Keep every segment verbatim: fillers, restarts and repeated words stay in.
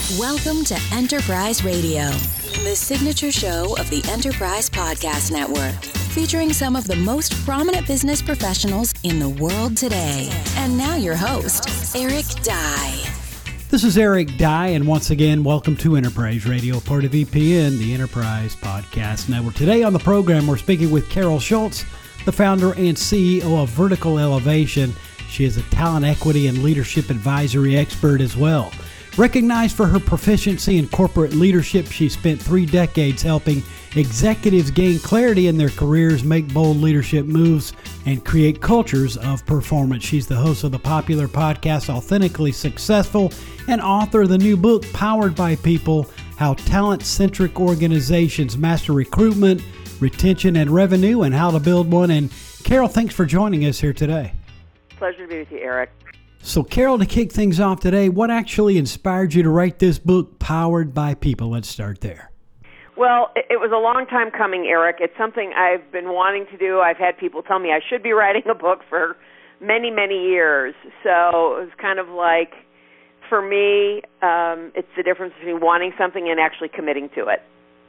Welcome to Enterprise Radio, the signature show of the Enterprise Podcast Network, featuring some of the most prominent business professionals in the world today. And now your host, Eric Dye. This is Eric Dye, and once again, welcome to Enterprise Radio, part of E P N, the Enterprise Podcast Network. Today on the program, we're speaking with Carol Schultz, the founder and C E O of Vertical Elevation. She is a talent equity and leadership advisory expert as well. Recognized for her proficiency in corporate leadership, she spent three decades helping executives gain clarity in their careers, make bold leadership moves, and create cultures of performance. She's the host of the popular podcast Authentically Successful and author of the new book, Powered by People, How Talent-Centric Organizations Master Recruitment, Retention, and Revenue, and How to Build One. And Carol, thanks for joining us here today. Pleasure to be with you, Eric. So, Carol, to kick things off today, what actually inspired you to write this book, Powered by People? Let's start there. Well, it was a long time coming, Eric. It's something I've been wanting to do. I've had people tell me I should be writing a book for many, many years. So it was kind of like, for me, um, it's the difference between wanting something and actually committing to it.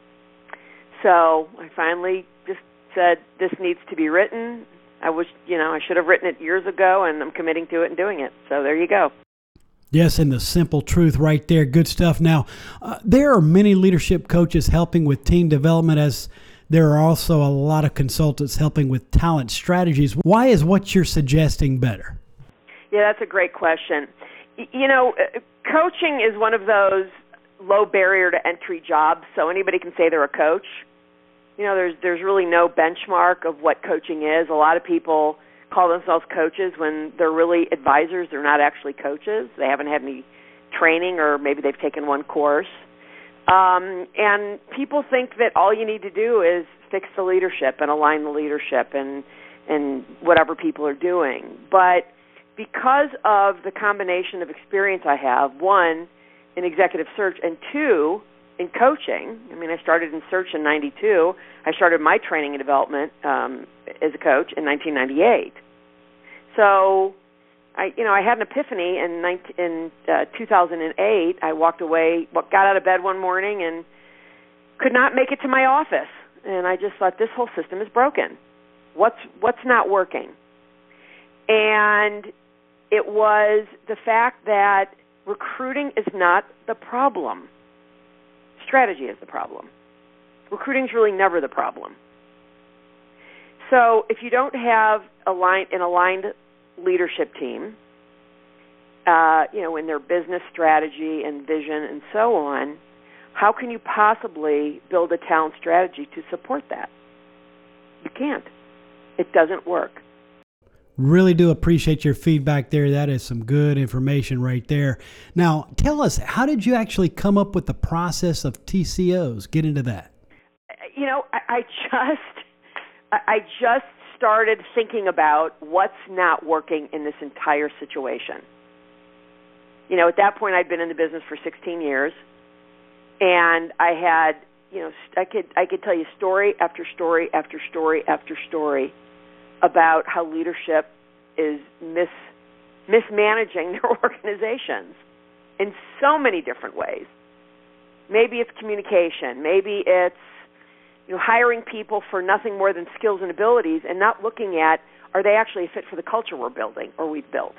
So I finally just said, this needs to be written. I wish, you know, I should have written it years ago, and I'm committing to it and doing it. So there you go. Yes, and the simple truth right there. Good stuff. Now, uh, there are many leadership coaches helping with team development, as there are also a lot of consultants helping with talent strategies. Why is what you're suggesting better? Yeah, that's a great question. Y- you know, uh, coaching is one of those low barrier to entry jobs, so anybody can say they're a coach. You know, there's there's really no benchmark of what coaching is. A lot of people call themselves coaches when they're really advisors. They're not actually coaches. They haven't had any training, or maybe they've taken one course. Um, and people think that all you need to do is fix the leadership and align the leadership and and whatever people are doing. But because of the combination of experience I have, one, in executive search, and two, in coaching, I mean, I started in search in ninety-two. I started my training and development um, as a coach in nineteen ninety-eight. So, I, you know, I had an epiphany in, nineteen, in uh, two thousand eight. I walked away, got out of bed one morning, and could not make it to my office. And I just thought, this whole system is broken. What's what's not working? And it was the fact that recruiting is not the problem. Strategy is the problem. Recruiting is really never the problem. So if you don't have aligned, an aligned leadership team, uh, you know, in their business strategy and vision and so on, how can you possibly build a talent strategy to support that? You can't. It doesn't work. Really do appreciate your feedback there. That is some good information right there. Now, tell us, how did you actually come up with the process of T C Os? Get into that. You know, I, I just, I just started thinking about what's not working in this entire situation. You know, at that point, I'd been in the business for sixteen years, and I had, you know, I could, I could tell you story after story after story after story about how leadership is mis mismanaging their organizations in so many different ways. Maybe it's communication. Maybe it's, you know, hiring people for nothing more than skills and abilities, and not looking at, are they actually a fit for the culture we're building or we've built?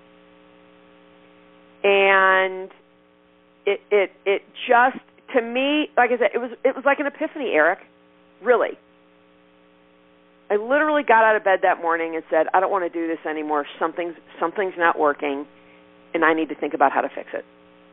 And it it it just, to me, like I said, it was it was like an epiphany, Eric. Really. I literally got out of bed that morning and said, I don't want to do this anymore. Something's something's not working, and I need to think about how to fix it.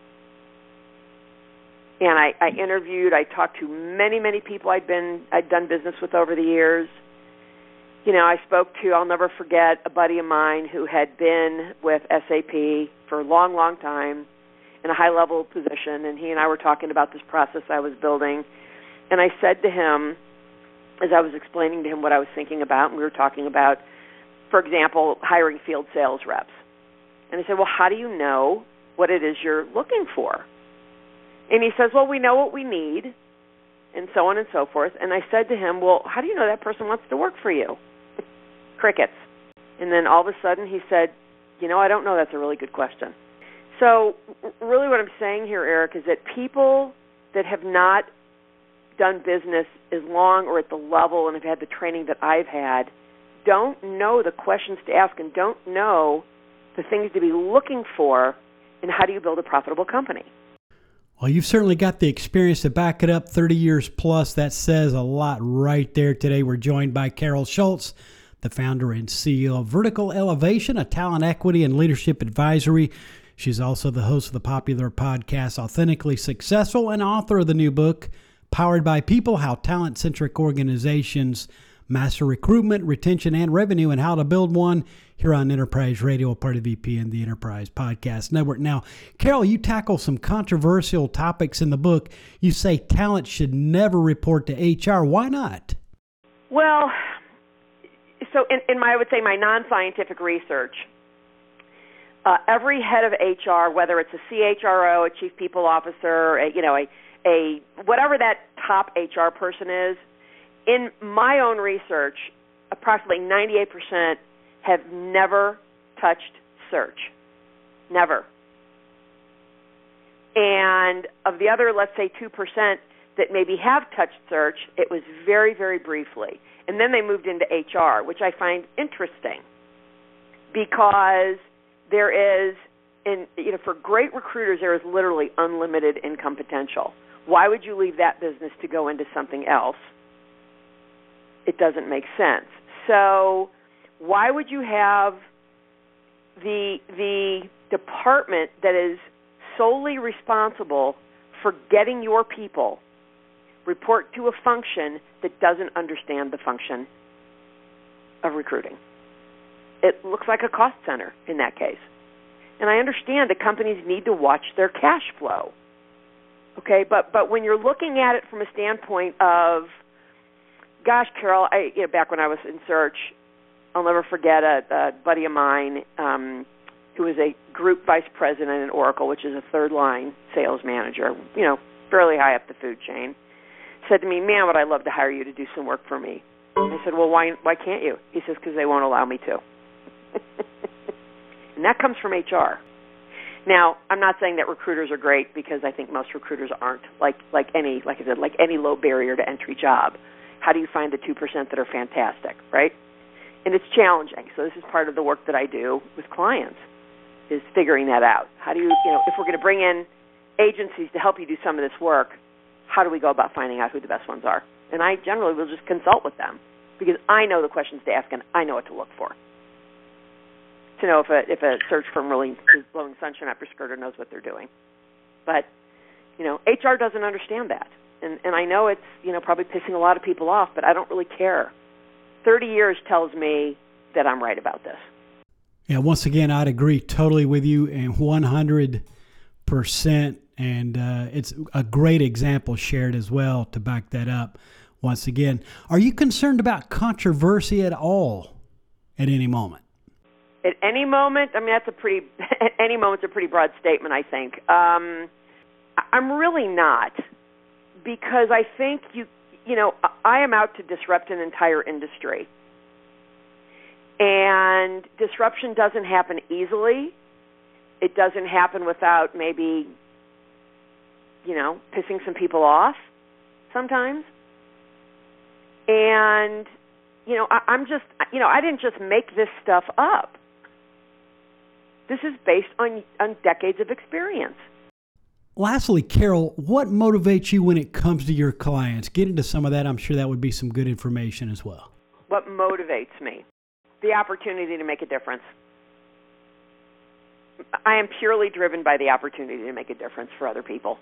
And I, I interviewed, I talked to many, many people I'd been I'd done business with over the years. You know, I spoke to, I'll never forget, a buddy of mine who had been with S A P for a long, long time in a high-level position, and he and I were talking about this process I was building. And I said to him, as I was explaining to him what I was thinking about, and we were talking about, for example, hiring field sales reps. And I said, well, how do you know what it is you're looking for? And he says, well, we know what we need, and so on and so forth. And I said to him, well, how do you know that person wants to work for you? Crickets. And then all of a sudden he said, you know, I don't know. That's a really good question. So really what I'm saying here, Eric, is that people that have not done business as long or at the level and have had the training that I've had don't know the questions to ask and don't know the things to be looking for in how do you build a profitable company. Well, you've certainly got the experience to back it up, thirty years plus. That says a lot right there. Today we're joined by Carol Schultz, the founder and C E O of Vertical Elevation, a talent equity and leadership advisory. She's also the host of the popular podcast Authentically Successful and author of the new book, Powered by People, How Talent-Centric Organizations Master Recruitment, Retention, and Revenue, and How to Build One, here on Enterprise Radio, part of V P N, the Enterprise Podcast Network. Now, Carol, you tackle some controversial topics in the book. You say talent should never report to H R. Why not? Well, so in, in my, I would say my non-scientific research, uh, every head of H R, whether it's a C H R O, a Chief People Officer, a, you know, a, a whatever that top H R person is, in my own research, approximately ninety-eight percent have never touched search. Never. And of the other, let's say two percent that maybe have touched search, it was very, very briefly. And then they moved into H R, which I find interesting because there is, in, you know, for great recruiters, there is literally unlimited income potential. Why would you leave that business to go into something else? It doesn't make sense. So why would you have the the department that is solely responsible for getting your people report to a function that doesn't understand the function of recruiting? It looks like a cost center in that case. And I understand that companies need to watch their cash flow. Okay, but but when you're looking at it from a standpoint of, gosh, Carol, I, you know, back when I was in search, I'll never forget a, a buddy of mine um, who was a group vice president at Oracle, which is a third-line sales manager, you know, fairly high up the food chain, said to me, man, would I love to hire you to do some work for me. I said, well, why why can't you? He says, because they won't allow me to. And that comes from H R. Now, I'm not saying that recruiters are great because I think most recruiters aren't, like like any, like I said, like any low barrier to entry job. How do you find the two percent that are fantastic, right? And it's challenging. So this is part of the work that I do with clients, is figuring that out. How do you, you know, if we're going to bring in agencies to help you do some of this work, how do we go about finding out who the best ones are? And I generally will just consult with them because I know the questions to ask and I know what to look for. To know if a if a search firm really is blowing sunshine up your skirt or knows what they're doing. But, you know, H R doesn't understand that. And and I know it's, you know, probably pissing a lot of people off, but I don't really care. thirty years tells me that I'm right about this. Yeah, once again, I'd agree totally with you and one hundred percent. And uh, it's a great example shared as well to back that up once again. Are you concerned about controversy at all at any moment? At any moment? I mean, that's a pretty, at any moment's a pretty broad statement, I think. Um, I'm really not, because I think you, you know, I am out to disrupt an entire industry. And disruption doesn't happen easily. It doesn't happen without maybe, you know, pissing some people off sometimes. And, you know, I, I'm just, you know, I didn't just make this stuff up. This is based on, on decades of experience. Lastly, Carol, what motivates you when it comes to your clients? Get into some of that. I'm sure that would be some good information as well. What motivates me? The opportunity to make a difference. I am purely driven by the opportunity to make a difference for other people.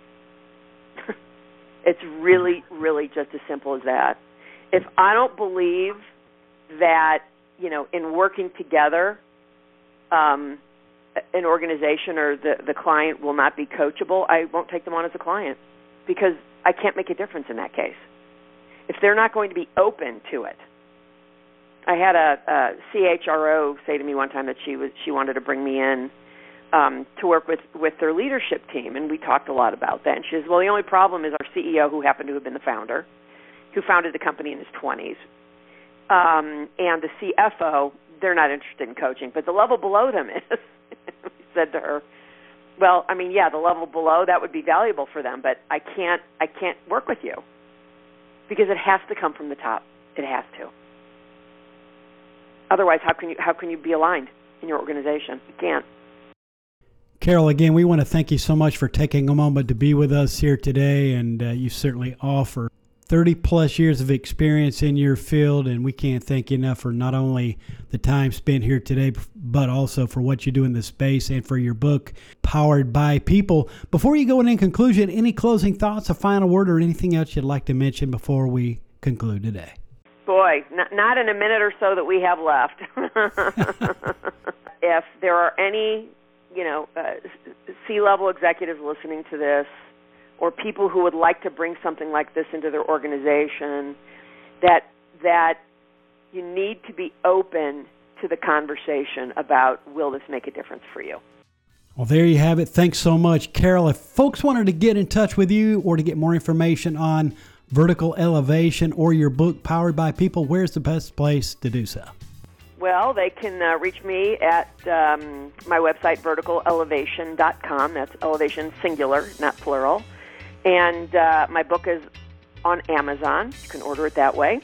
It's really, really just as simple as that. If I don't believe that, you know, in working together, um, an organization or the, the client will not be coachable, I won't take them on as a client because I can't make a difference in that case. If they're not going to be open to it. I had a, a C H R O say to me one time that she was she wanted to bring me in um, to work with, with their leadership team, and we talked a lot about that. And she says, well, the only problem is our C E O, who happened to have been the founder, who founded the company in his twenties, um, and the C F O, they're not interested in coaching, but the level below them is. We said to her, Well, I mean, yeah, the level below, that would be valuable for them, but I can't I can't work with you because it has to come from the top. It has to. Otherwise, how can you how can you be aligned in your organization? You can't. Carol, again, we want to thank you so much for taking a moment to be with us here today, and uh, you certainly offer thirty plus years of experience in your field, and we can't thank you enough for not only the time spent here today, but also for what you do in the space and for your book, Powered by People. Before you go in, in conclusion, any closing thoughts, a final word, or anything else you'd like to mention before we conclude today? Boy, not, not in a minute or so that we have left. If there are any, you know, uh, C-level executives listening to this, or people who would like to bring something like this into their organization, that that you need to be open to the conversation about, will this make a difference for you? Well, there you have it. Thanks so much, Carol. If folks wanted to get in touch with you or to get more information on Vertical Elevation or your book, Powered by People, where's the best place to do so? Well, they can uh, reach me at um, my website, vertical elevation dot com. That's elevation singular, not plural. And uh, my book is on Amazon. You can order it that way.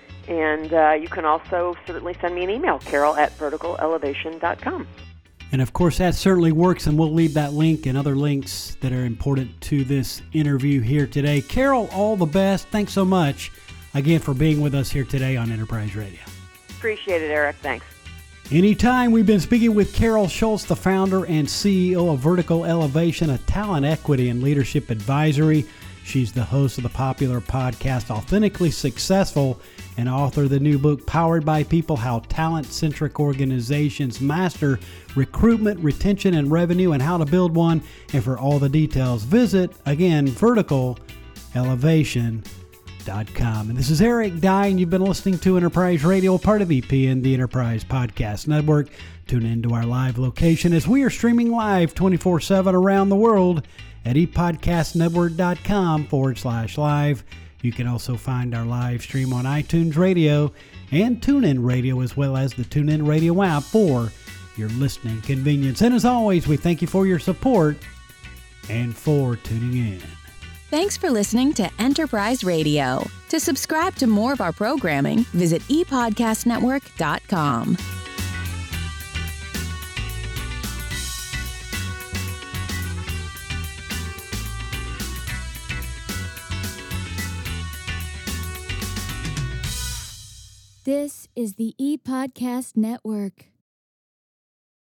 And uh, you can also certainly send me an email, carol at vertical elevation dot com. And of course, that certainly works, and we'll leave that link and other links that are important to this interview here today. Carol, all the best. Thanks so much again for being with us here today on Enterprise Radio. Appreciate it, Eric. Thanks. Anytime. We've been speaking with Carol Schultz, the founder and C E O of Vertical Elevation, a talent equity and leadership advisory. She's the host of the popular podcast Authentically Successful and author of the new book Powered by People, How Talent-Centric Organizations Master Recruitment, Retention, and Revenue, and How to Build One. And for all the details, visit, again, vertical elevation dot com. And this is Eric Dye, and you've been listening to Enterprise Radio, part of E P N, the Enterprise Podcast Network. Tune into our live location as we are streaming live twenty-four seven around the world at epodcastnetwork.com forward slash live. You can also find our live stream on iTunes Radio and TuneIn Radio, as well as the TuneIn Radio app for your listening convenience. And as always, we thank you for your support and for tuning in. Thanks for listening to Enterprise Radio. To subscribe to more of our programming, visit e podcast network dot com. This is the ePodcast Network.